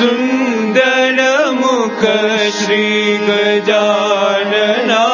सुन्दरमुख श्री गजानना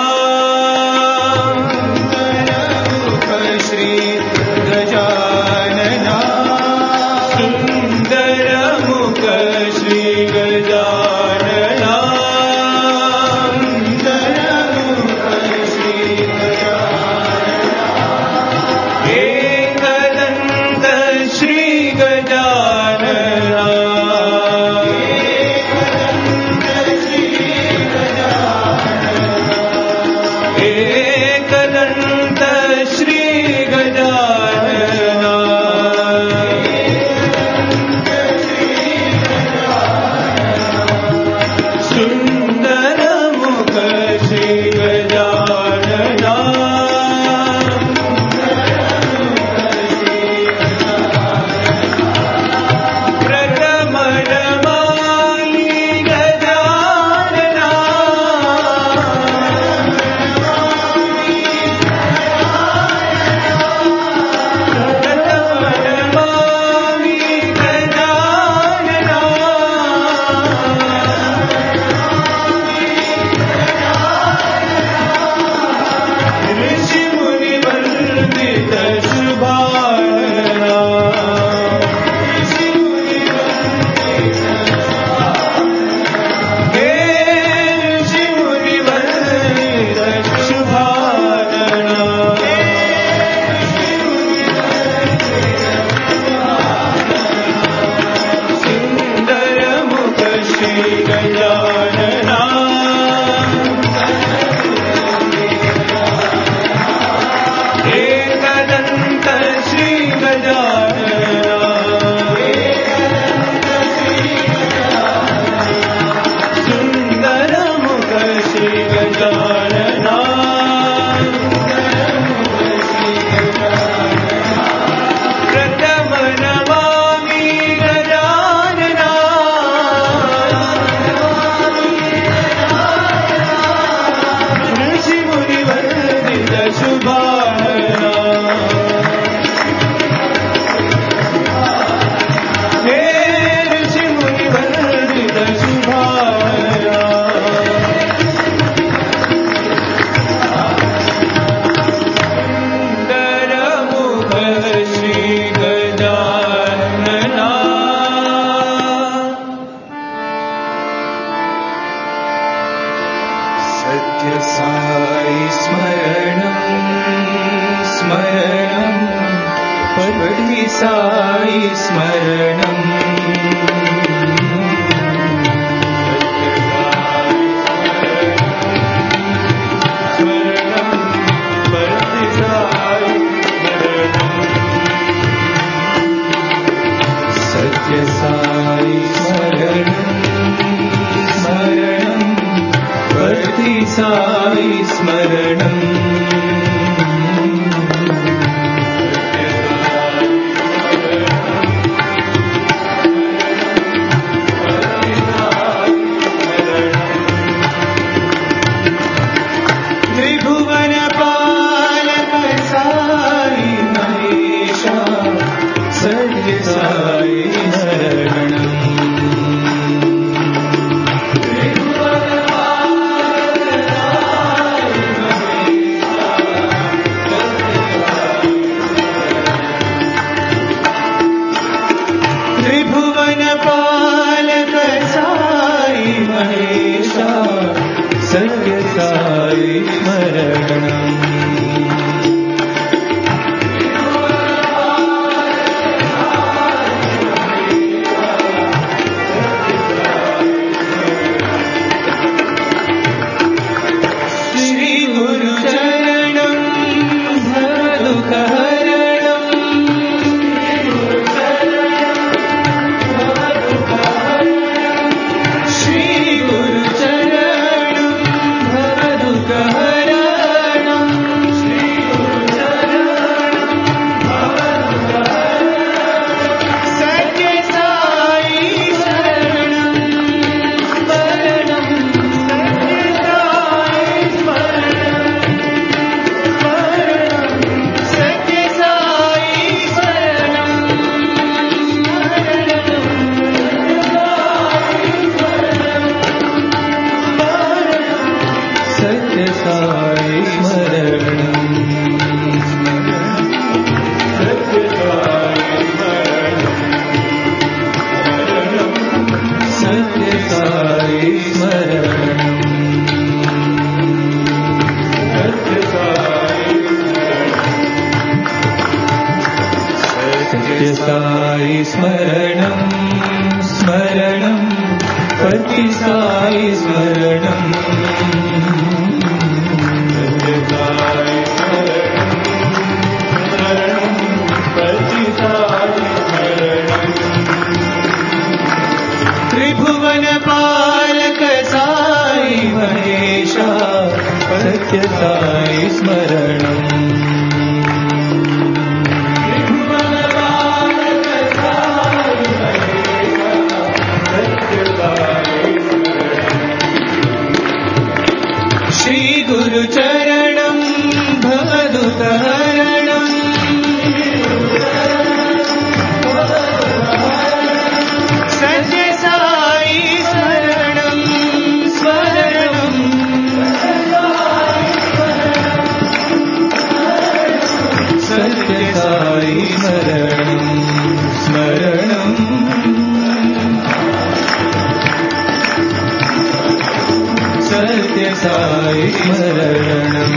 श्री गुरु चरणं भवदुःखहरणं साई स्मरणं सत्य साई स्मरणं सत्य साई स्मरणं स्मरणं पति साई स्मरणं त्रिभुवन पालक साई महेशा सत्य साई स्मरणं श्री गुरु चरणं भवदुत हरणं सत्य साई स्मरणं स्मरणं सत्य साई स्मरणं स्मरणं सत्य साई स्मरणं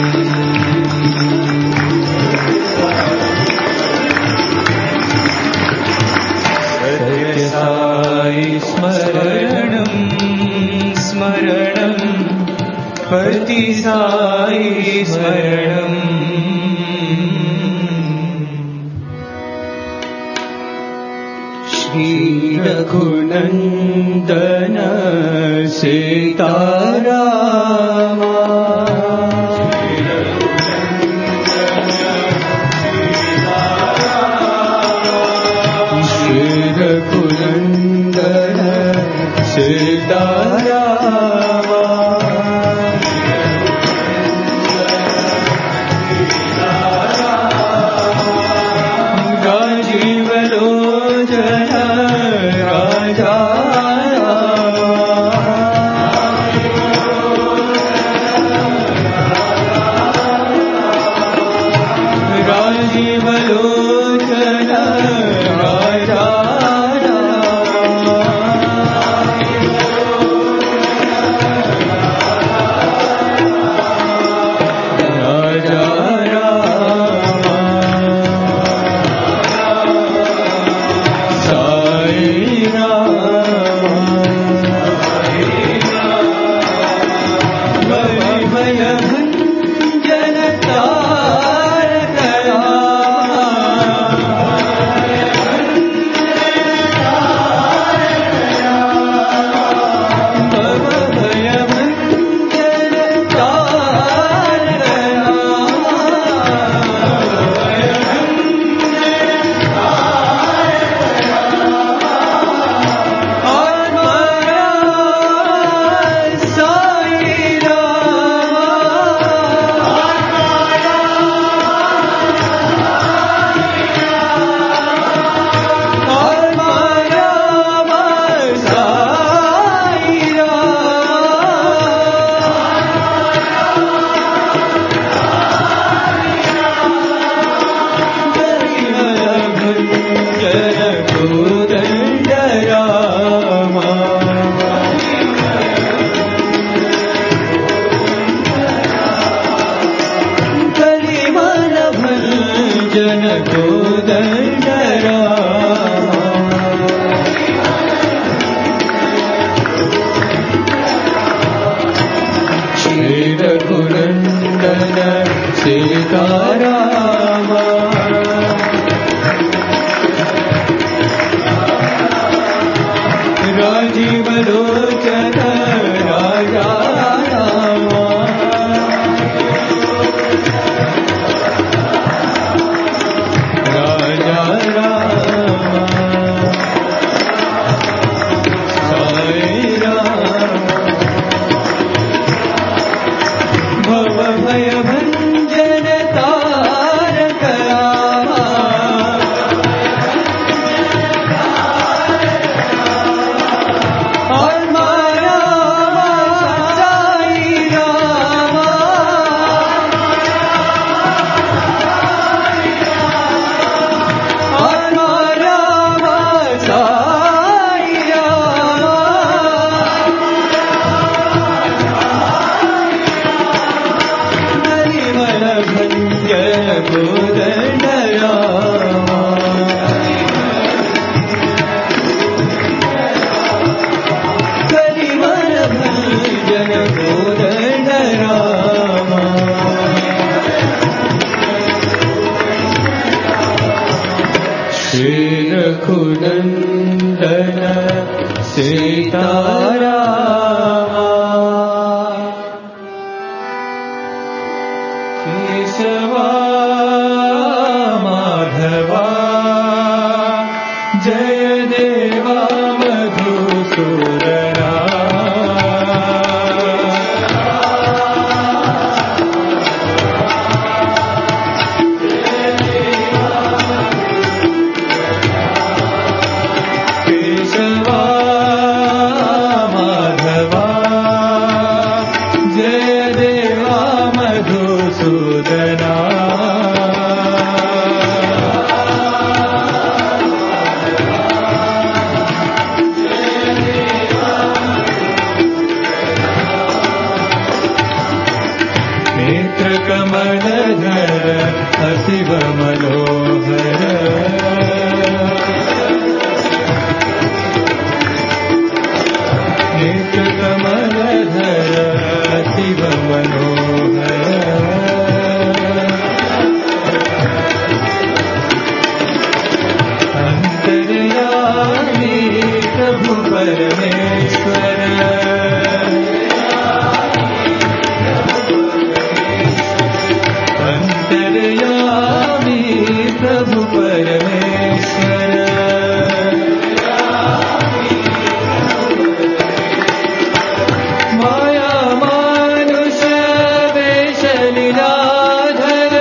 सत्य साई स्मरणं स्मरणं पति साई स्मरणं श्री रघुनंदन सीतारामा श्री रघुनंदन सीतारामा राजीव लोचन राजा राजीव लोचन राजा और माया सीतारामा केशवा माधवा जय देवा मधुसूदना शिव मनोहर नेत्र कमलधर शिव मनोहर अंतर्यामी प्रभु परमेश्वर अंतर्यामी प्रभु परमेश्वर माया मानुष वेश लीलाधर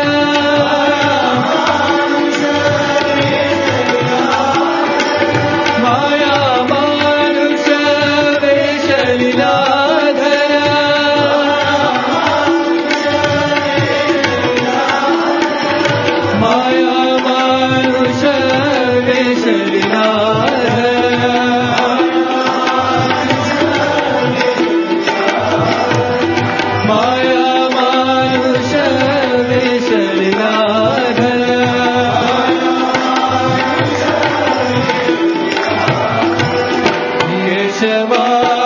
माया मानुष वेश लीलाधर माया मानुष वेश लीलाधर माया मानुष वेश लीलाधर केशवा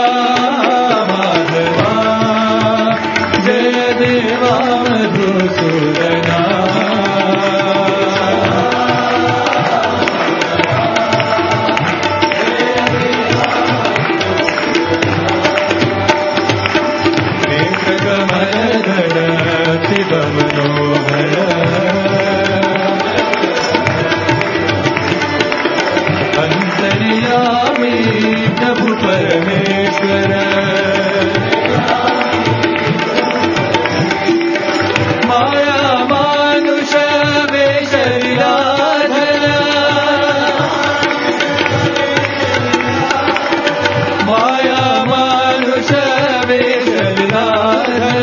माधवा जय देवा मधुसूदना शिव मनोहर अंतर्यामी प्रभु परमेश्वर माया मानुष वेश लीलाधर माया मानुष वेश लीलाधर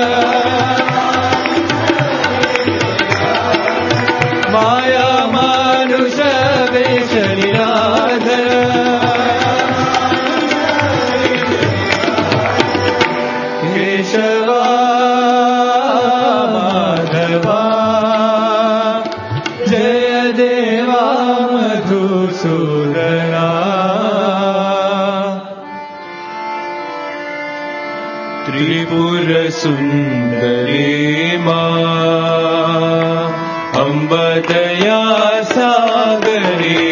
माया मानुष वेश लीलाधर केशवा माधवा जय देवा मधुसूदना त्रिपुर सुंदरी मां अम्ब दया सागरी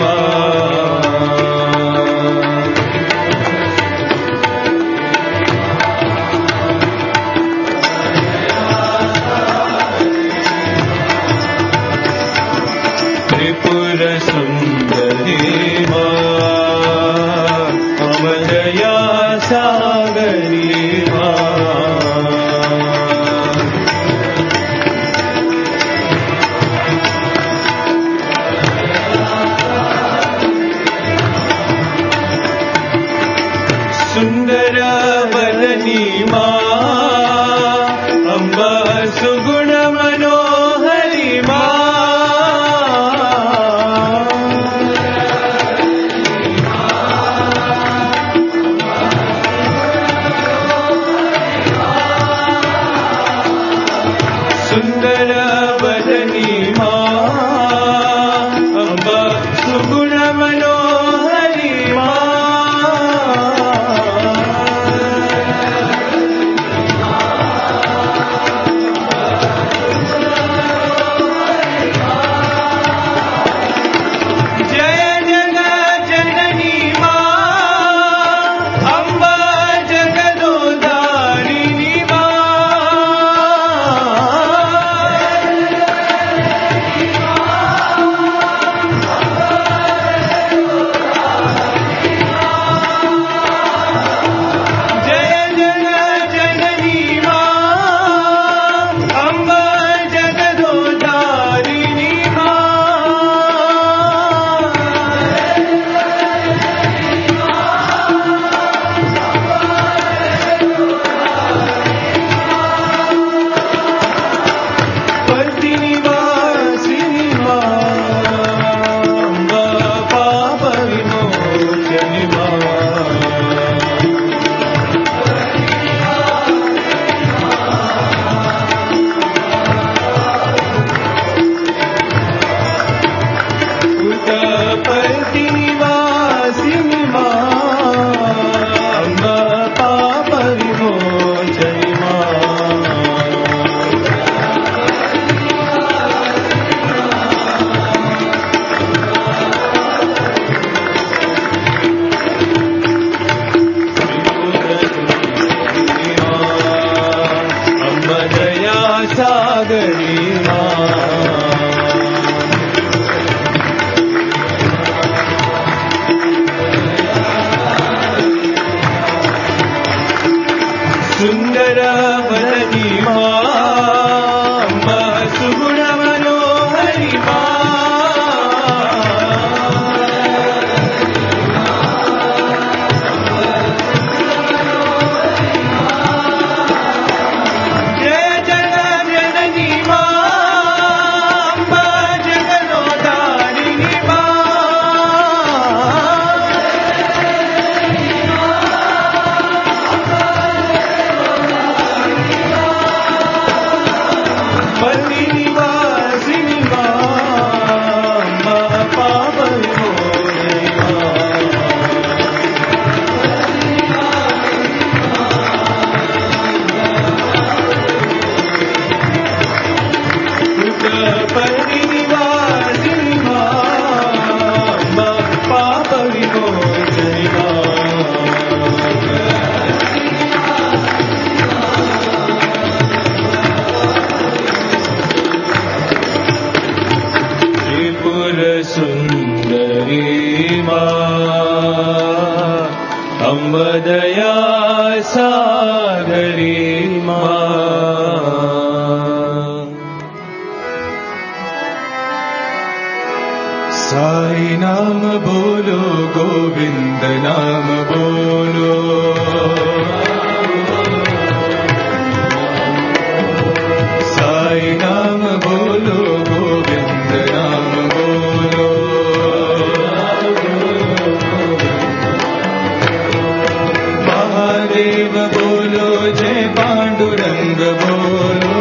त्रिपुर सुंदरी अम्ब दया सागरी సుందర వదనీ మా సుగుణ మనోహరి మా दया सागरी साई नाम बोलो गोविंद नाम बोलो साई नाम बोलो गोविंद नाम बोलो महादेव बोलो जय पांडुरंग बोलो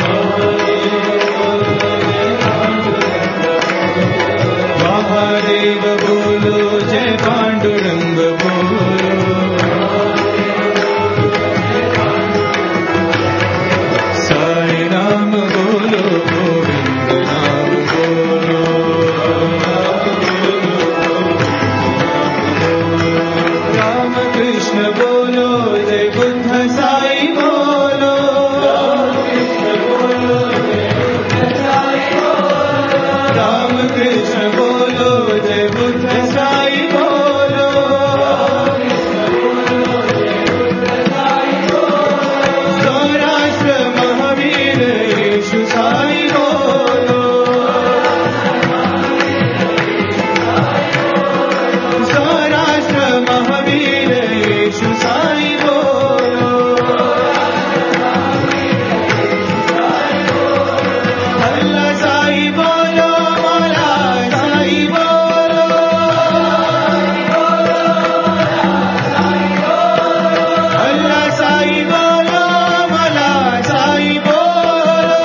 महादेव बोलो जय पांडुरंग बोलो साई नाम बोलो गोविंद नाम बोलो राम कृष्ण बोलो जय बुद्ध साई बोलो राम कृष्ण बोलो जय बुद्ध साई बोलो सौराष्ट्र महावीर यीशु साई बोलो सौराष्ट्र महावीर यीशु साई बोलो अल्लाह साई बोलो मौला साई बोलो अल्लाह साई बोलो मौला साई बोलो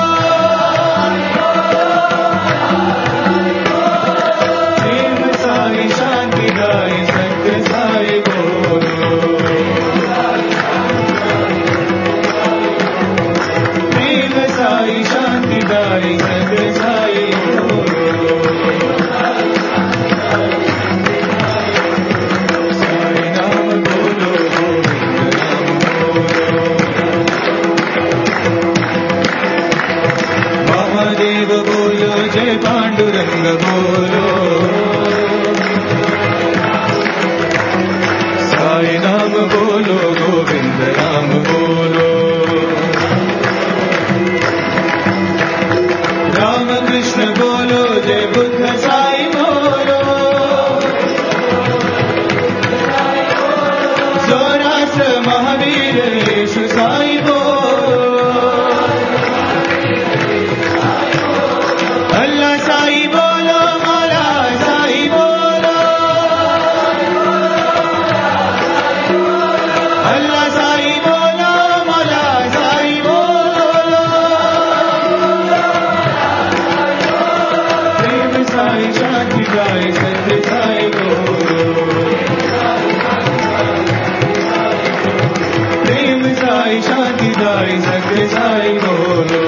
प्रेम साई शांति दाई सत्य साई बोलो प्रेम साई शांति दाई सत्य साई बोलो साई नाम बोलो गोविंद नाम बोलो महादेव बोलो जय पांडुरंग बोलो साई नाम बोलो गोविंद नाम बोलो राम कृष्ण बोलो जय बुद्ध साई बोलो सौराष्ट्र महावीर यीशु साई बोलो अल्लाह साई बोलो मौला साई बोलो अल्लाह साई बोलो मौला साई बोलो प्रेम साई शांति दाई सत्य साई बोलो प्रेम साई शांति दाई सत्य साई बोलो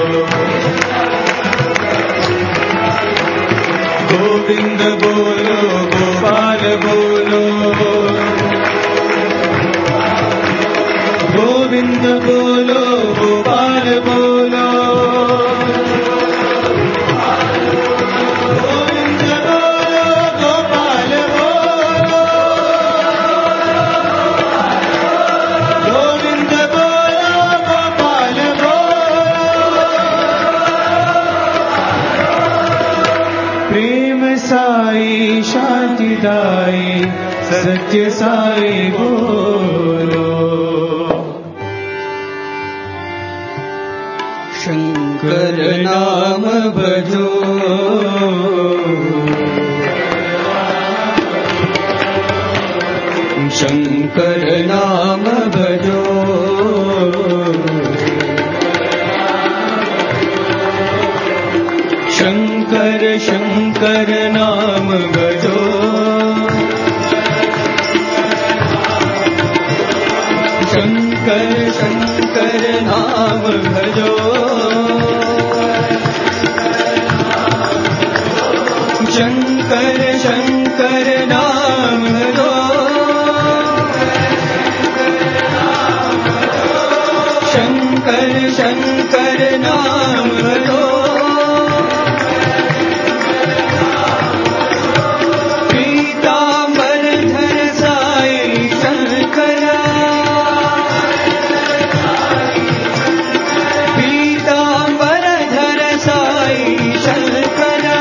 गोविंद बोलो गोपाल बोलो गोविंद बोलो गोपाल बोलो गोविंद बोलो गोपाल बोलो गोविंद बोलो मिटाए सत्य साई बोलो। शंकर नाम भजो शंकर नाम भजो शंकर शंकर नाम भजो शंकर शंकर नाम भजो शंकर शंकर नाम भजो शंकर शंकर नाम भजो पीतांबर धर साई शंकरा पीतांबर धर साई शंकरा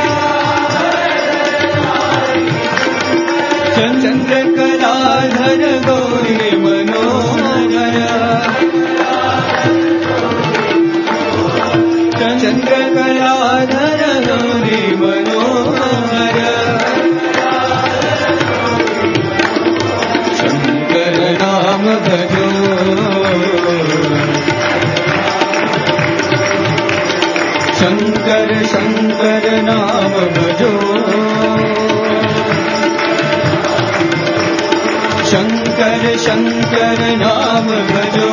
चंद्रकलाधर गौरी मनोहर चंद्रकलाधर गौरी मनोहर शंकर नाम भजो शंकर शंकर नाम भजो शंकर शंकर नाम भजो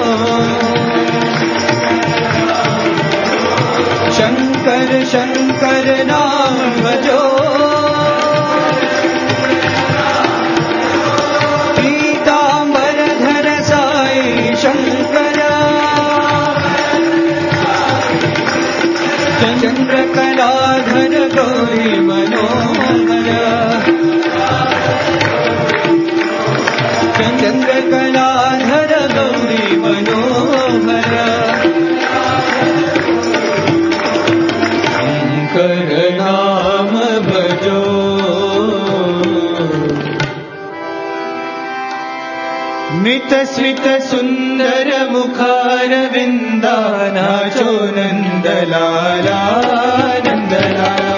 शंकर शंकर नाम भजो पीतांबर धर साई शंकरा चंद्रकलाधर गौरी मनोहर चंद्रकलाधर गौरी मनोहर शंकर नाम भजो मित स्मित सुंदर मुखार विंदा नाचो नंदलाला नंदलाला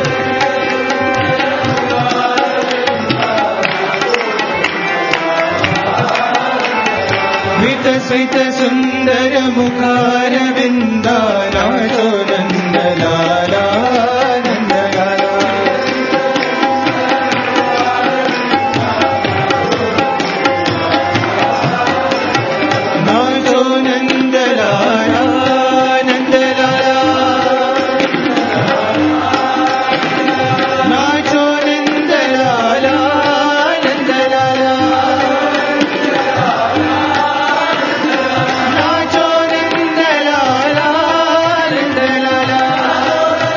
मित स्मित सुंदर मुखार विंदा नाचो नंदलाला नंदलाला नाचो नंदलाला नंदलाला नाचो नंदलाला नंदलाला नाचो नंदलाला नंदलाला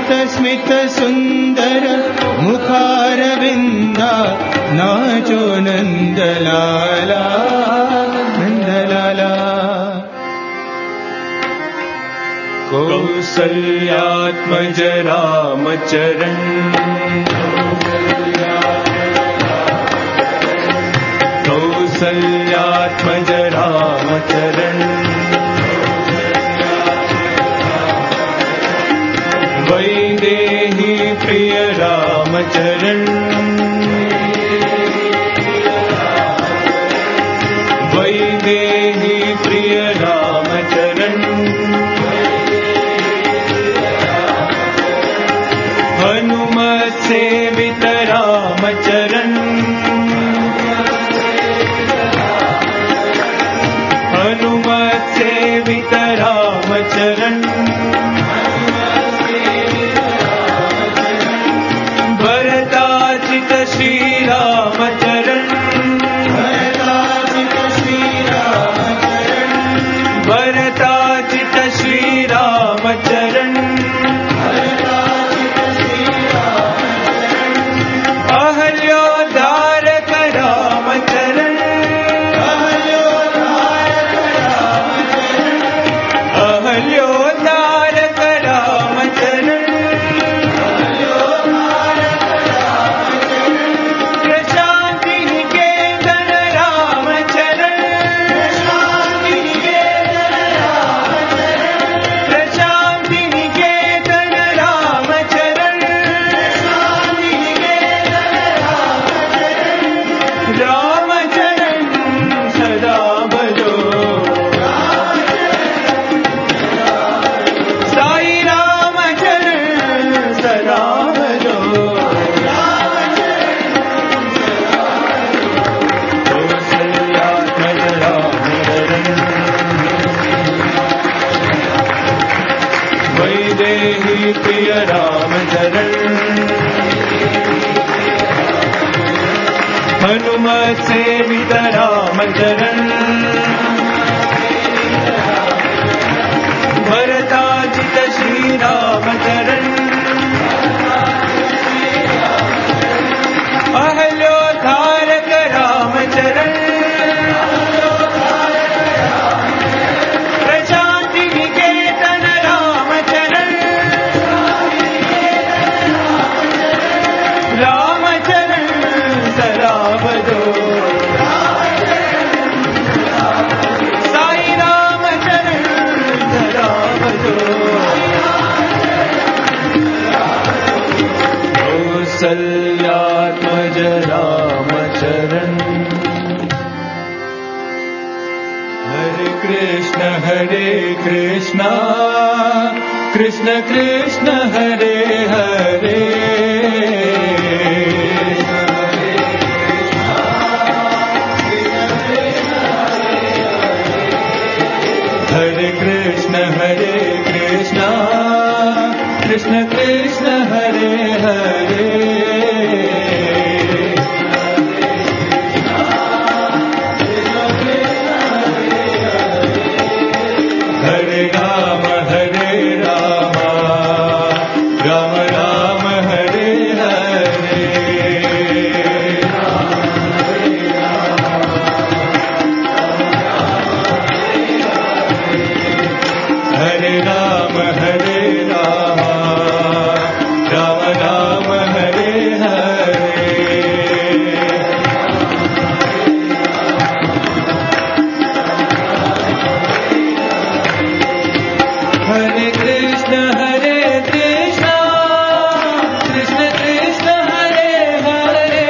ललित स्मित सुंदर मुखारविंद नाचो नंदलाला नंदलाला। कौसल्यात्मज रामचरण कौसल्यात्मज रामचरण वैदेही प्रिय रामचरण वैदेही प्रिय रामचरण हनुमत सेवित रामचरण हनुमत सेवित रामचरण भरताचित श्री रामचरण भरताचित श्री रामचरण भरताचित श्री रामचरण अहल्योद्धारक रामचरण अहल्योद्धारक रामचरण प्रशांति निकेतन रामचरण प्रशांति निकेतन रामचरण रामचरण सदा भजो साई रामचरण सदा भजो कौसल्यात्मज रामचरण वैदेही प्रिय रामचरण हनुमत सेवित रामचरण भरताचित श्री रामचरण अहल्योद्धारक रामचरण प्रशांति निकेतन रामचरण रामचरण सदा भजो साई रामचरण सदा भजो कौसल्यात्मज रामचरण हरे कृष्ण कृष्ण कृष्ण हरे हरे हरे कृष्ण कृष्ण कृष्ण हरे हरे हरे राम राम राम हरे हरे हरे राम राम राम हरे हरे हरे कृष्ण कृष्ण कृष्ण हरे हरे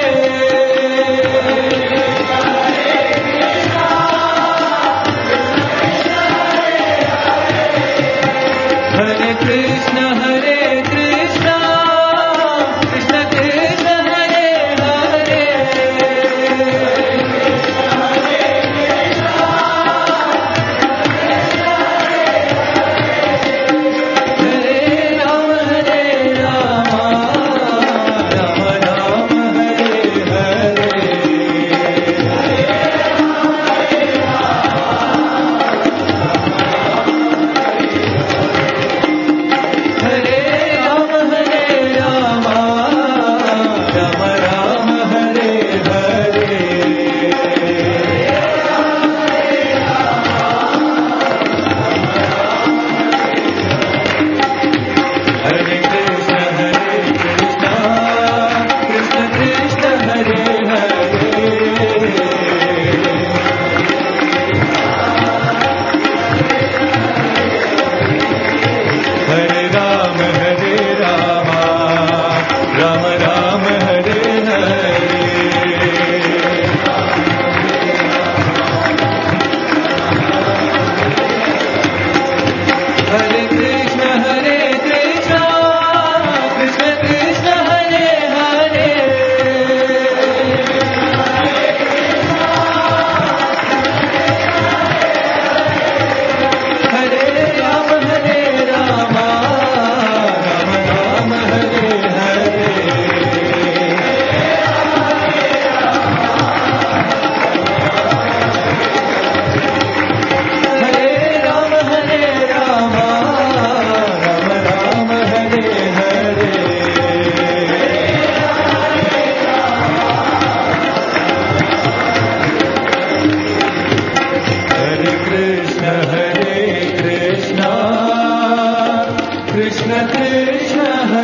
हरे कृष्ण कृष्ण कृष्ण हरे हरे हरे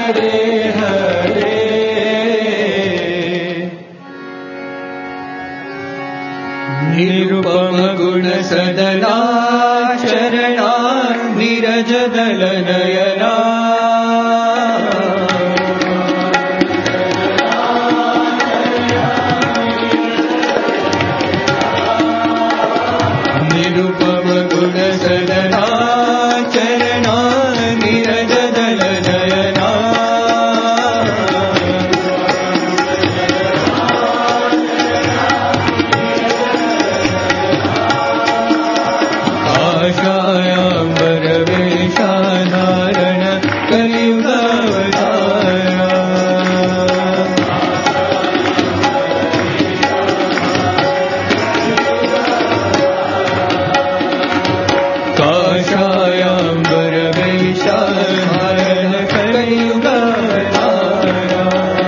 हरे हरे निरुपम गुण सदना चरणा नीरज दल नयना निरुपम गुण सदना चरणा नीरज दल नयना आशायाम्बर वेशाधारण कलियुगावतारा काशायाम्बर वेशाधारण कलियुगावतारा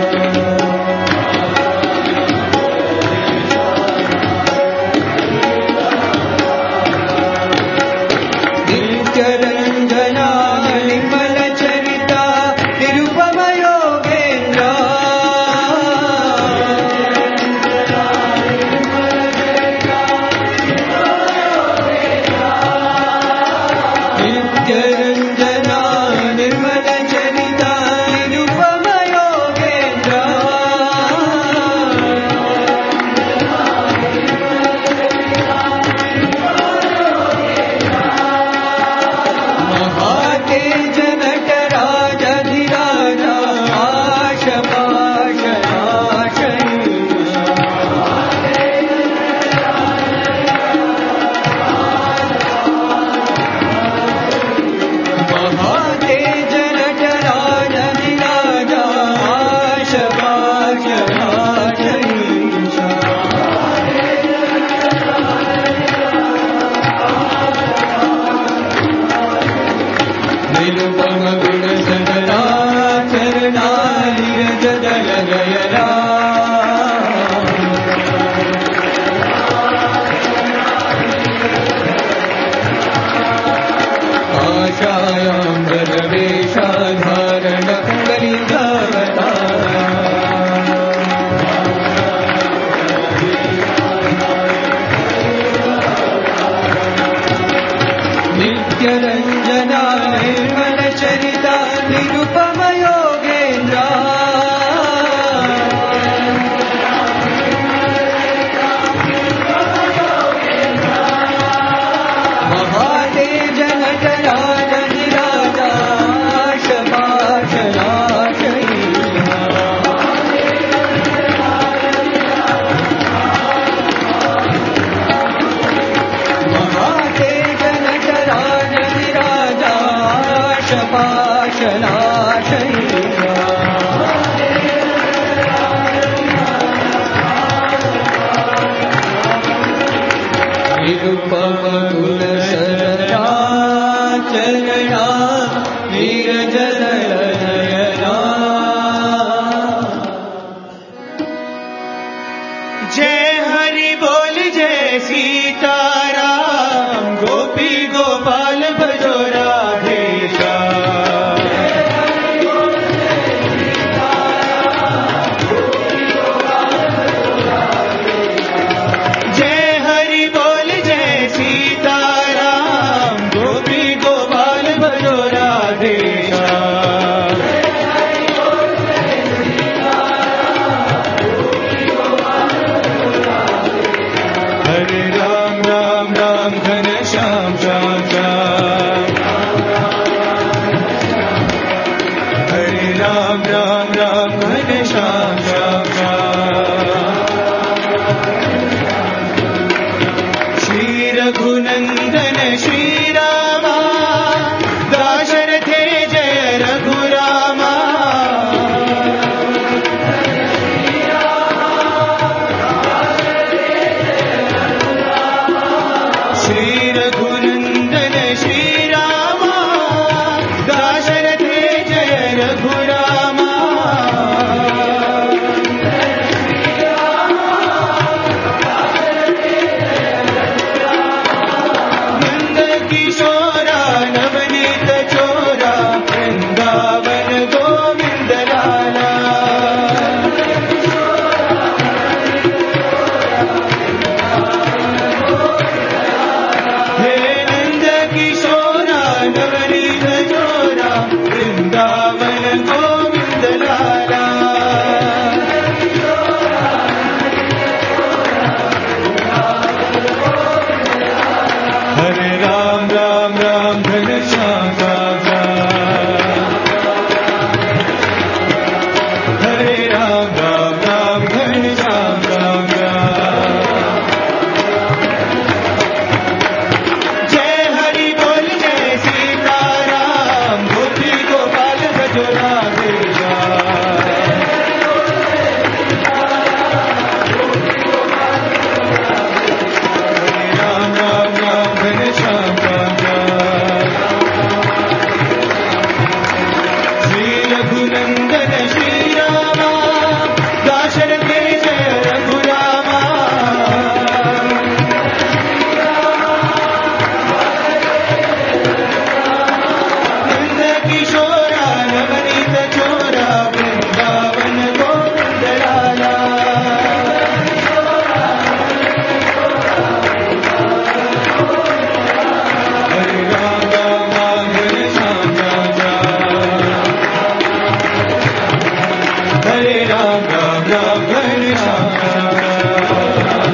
नित्यरञ्जना निर्मल चरिता निरुपम योगेन्द्रा नित्यरञ्जना निर्मल चरिता निरुपम योगेन्द्रा महातेज नटराजधिराजा महातेज नटराजधिराजा निरुपम गुण सदना चरणा नीरज दल नयना आशायाम्बर वेशाधारण कलियुगावतारा नित्यरञ्जना निर्मल चरिता निरुपम योगेन्द्रा महातेज नटराजधिराजा महातेज नटराजधिराजा निरुपम गुण सदना चरणा नीरज दल नयना जय हरि बोल जय सीताराम गोपी गोपाल भजो राधे श्याम जय हरि बोल जय सीताराम गोपी गोपाल भजो राधे श्याम नवनीत चोरा वृंदावन गोविंद लाला। हरे राम राम राम घनश्याम राम राम। हरे राम राम राम घनश्याम राम राम। जय हरि बोल जय सीताराम गोपी गोपाल भजो राधे श्याम। हरे राम राम राम घनश्याम राम राम। श्री रघुनंदन श्री रामा दाशरथे जय रघुरामा। नंद किशोरा नवनीत चोरा वृंदावन गोविंद लाला। हरे राम राम राम घनश्याम राम राम। हरे राम राम राम घनश्याम राम राम।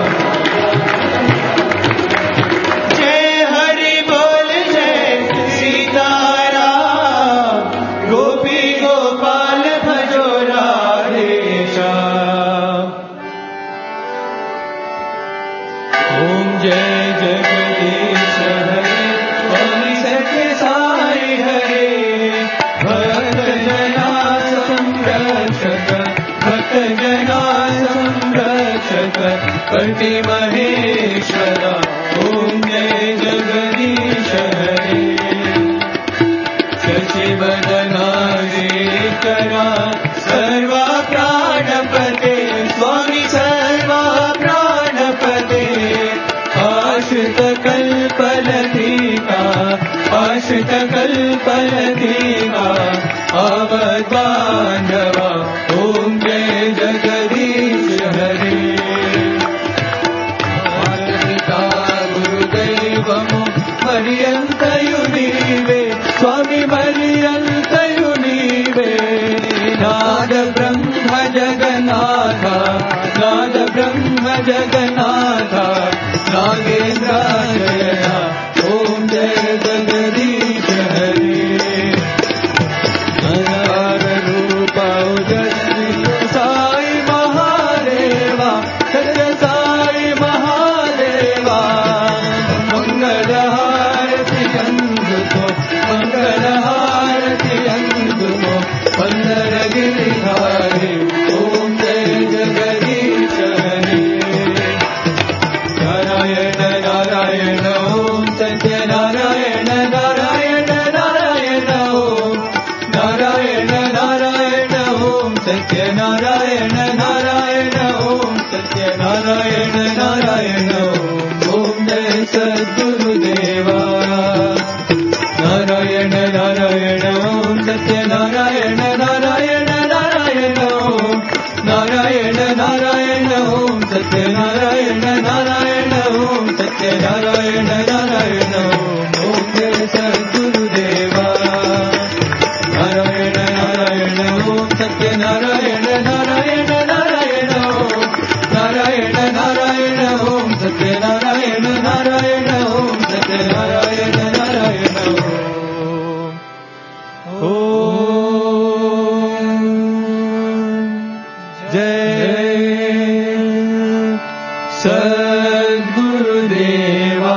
जय हरि बोल जय सीताराम गोपी गोपाल भजो राधे श्याम। ओम जय जगदीश हरे स्वामी सत्य साई हरे। भक्त जना संरक्षक भक्त जना संरक्षक पति महेश्वरा। ओम जय जगदीश हरे। शशिवदना श्रीकरा सर्वा प्राणपते स्वामी सर्वा प्राणपते। आश्रित कल्पलतिका आश्रित कल्पलतिका आवद् बान्धवा। ओम जय जगदीश हरे। माता गुरुदैवमो मर्यन्तयु नीवे स्वामी मर्यन्तयु नीवे। नाद ब्रह्म जगन्नाथ नाद ब्रह्म जगन्नाथ नागेन्द्राशयना। ओम जय जगदीश हरे। नरहर रूप ओजस्वी साई महादेवा सत्य साई महादेवा। मंगलहारति अंगुतो मंगलहारति अंगुतो पंदर गिरिधारी। ओम जय जगदीश हरे। नारायण नारायण ओम सत्य नारायण नारायण नारायण ओम नारायण नारायण ओम सत्य नारायण नारायण ओम सत्य नारायण नारायण ओम जय सद्गुरुदेवा। नारायण नारायण ओम सत्य नारायण नारायण नारायण ओम नारायण नारायण ओम सत्य नारायण नारायण ओम सत्य नारायण नारायण ओम जय सद्गुरुदेवा। नारायण नारायण ओम सत्य नारायण नारायण नारायण ओम नारायण नारायण ओम सत्य नारायण नारायण ओम सत्य नारायण नारायण ओम जय सद्गुरुदेवा।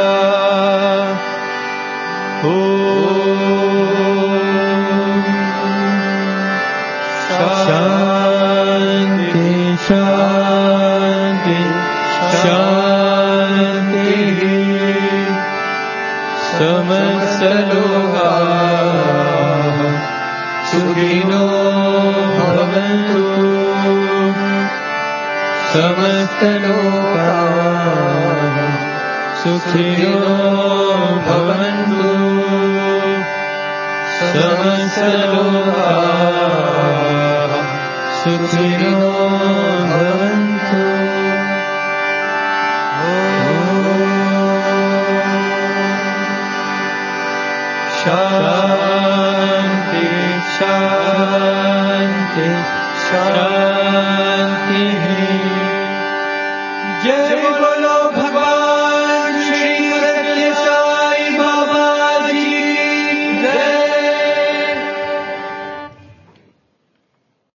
शांति शांति शांति। समस्त लोका सुखिनो भवन्तु। समस्त लोका सुखिनो भवन्तु। समस्त लोका सुखिनो भवन्तु। शांति शांति शांति। जय बोलो